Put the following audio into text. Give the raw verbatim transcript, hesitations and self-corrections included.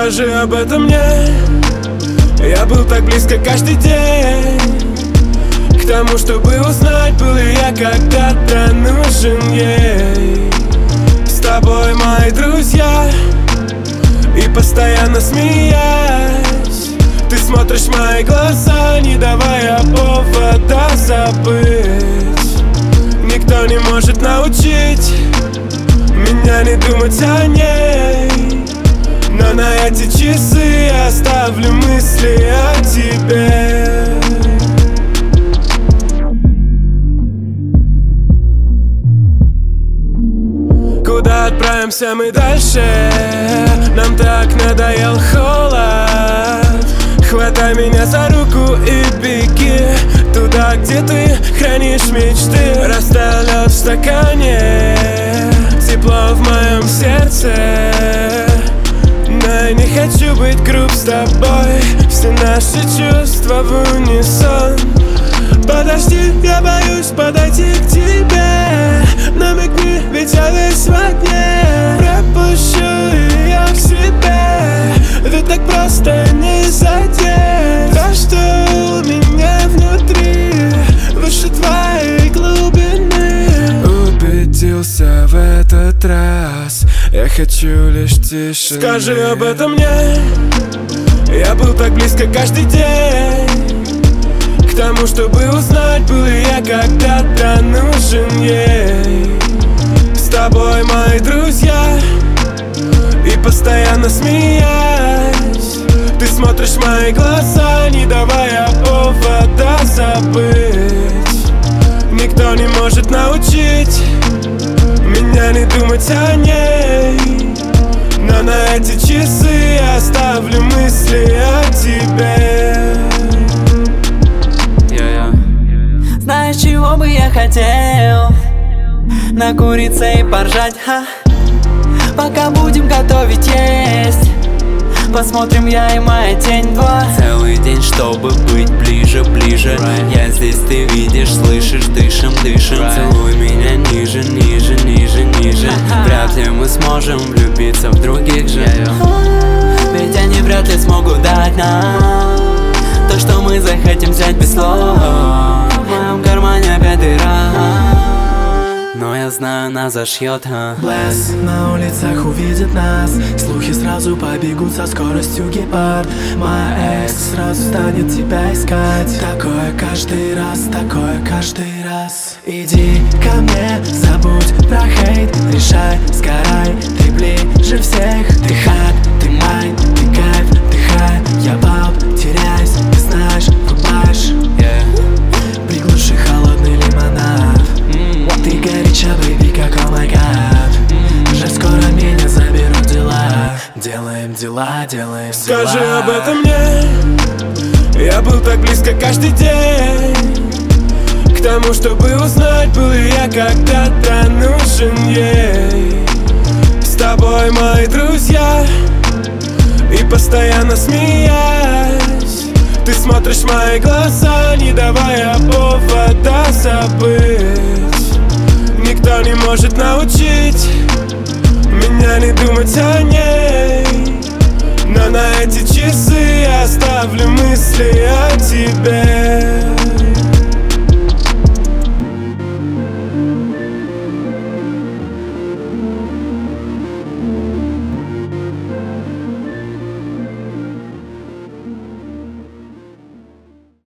Скажи об этом мне. Я был так близко каждый день к тому, чтобы узнать, был ли я когда-то нужен ей. С тобой мои друзья, и постоянно смеясь, ты смотришь в мои глаза, не давая повода забыть. Никто не может научить меня не думать о ней, но на эти часы я оставлю мысли о тебе. Куда отправимся мы дальше? Нам так надоел холод. Хватай меня за руку и беги туда, где ты хранишь мечты. Растаял лед в стакане, тепло в моем сердце, но я не хочу быть груб с тобой. Все наши чувства в унисон. Подожди, я боюсь подойти к тебе. Намекни, ведь я весь в огне. Пропущу ее к себе, ведь так просто не задеть то, что у меня внутри, выше твоей глубины. Убедился в этот раз, я хочу лишь тишины. Скажи об этом мне. Я был так близко каждый день к тому, чтобы узнать, был ли я когда-то нужен ей. С тобой мои друзья, и постоянно смеясь, ты смотришь в мои глаза, не давая повода забыть. Никто не может научить меня не думать о ней, но на эти часы я оставлю мысли о тебе. Знаешь, чего бы я хотел? Накуриться и поржать, ха. Пока будем готовить есть, посмотрим я и моя тень два. Целый день, чтобы быть ближе, ближе right. Я здесь, ты видишь, слышишь, дышим, дышим right. Целуй меня ниже, ниже, ниже, ниже. Вряд ли мы сможем влюбиться в других же, ведь они вряд ли смогут дать нам то, что мы захотим взять без слов. В моем кармане опять дыра, но я знаю, нас зашьет, а. Блэс на улицах увидит нас, слухи сразу побегут со скоростью гепард. Моя экс сразу станет тебя искать. Такое каждый раз, такое каждый раз. Иди ко мне, забудь про хейт, решай, сгорай, ты ближе всех. Ты хат, ты майн, ты кайф, ты хай. Я баб, теряюсь, ты знаешь, врубаешь yeah. Приглуши холодный лимонад. mm. Ты горяча, бэйби, как о май гад. Уже скоро меня заберут дела. Делаем дела, делаем дела. Скажи об этом мне. Я был так близко каждый день к тому, чтобы узнать, был ли я когда-то нужен ей. С тобой мои друзья, и постоянно смеясь, ты смотришь в мои глаза, не давая повода забыть. Никто не может научить меня не думать о ней, но на эти часы я оставлю мысли о тебе.